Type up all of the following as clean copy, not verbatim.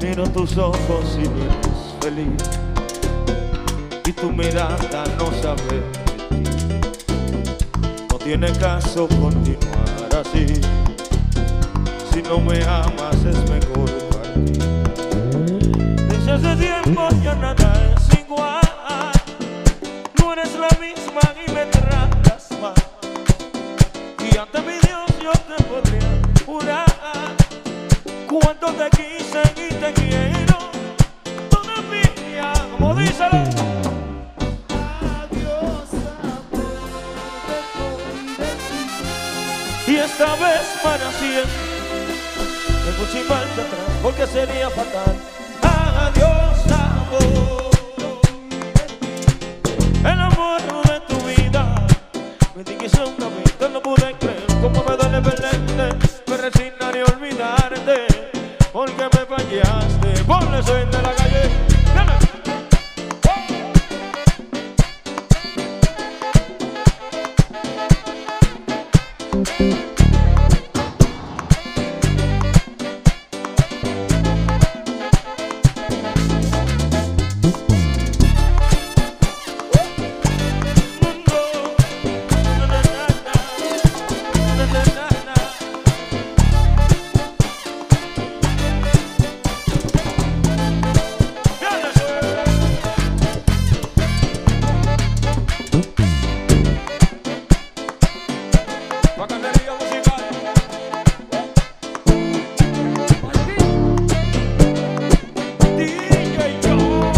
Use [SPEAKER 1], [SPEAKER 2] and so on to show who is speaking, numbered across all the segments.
[SPEAKER 1] Miro tus ojos y no eres feliz, y tu mirada no sabe mentir. No tiene caso continuar así. Si no me amas es mejor partir. Desde hace tiempo ya nada es igual. No eres la misma y me tratas mal. Y ante mi Dios yo te podría jurar cuánto te quise y te quiero todavía, como dice la...
[SPEAKER 2] Adiós, amor, te voy a decir.
[SPEAKER 1] Y esta vez para siempre tengo sin marcha atrás, porque sería fatal. Adiós, amor, el amor de tu vida. Me dijiste una vez, no pude creer cómo me duele perderte. Me resignaré a olvidarte, porque me fallaste. Ponle soy de la calle. ¡Dale! Bacanería musical. DJ Joe.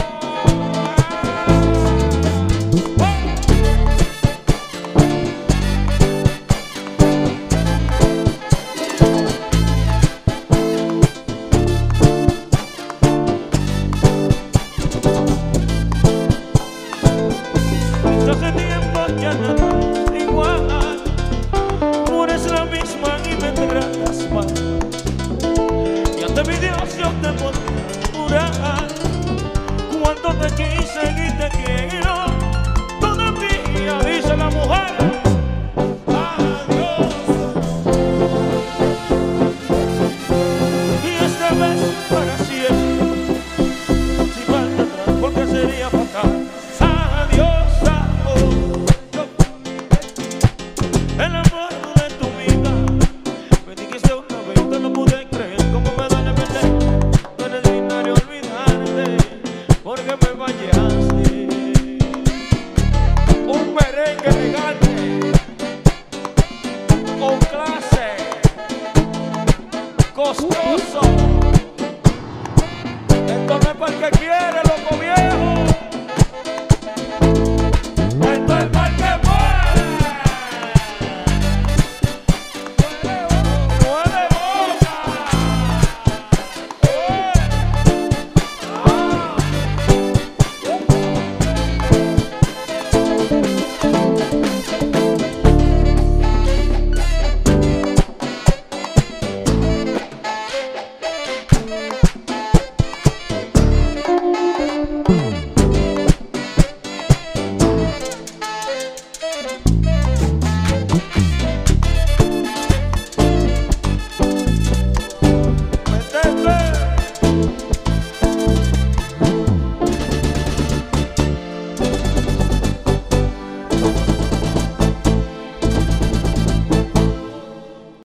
[SPEAKER 1] Hace tiempo ya nada es igual. No eres la misma y me tratas mal. Y ante mi Dios yo te podría jurar cuánto te quise y te quiero todavía, dice la mujer. Adiós. Y esta vez para siempre, sin marcha atrás, porque sería fatal. Adiós, amor, el amor de tu vida. Me dijiste una vez, no pude creer cómo me duele perder. No eres digna de olvidarte, porque me fallaste. Un merengue elegante, con clase, costoso. Esto no es para el que quiere.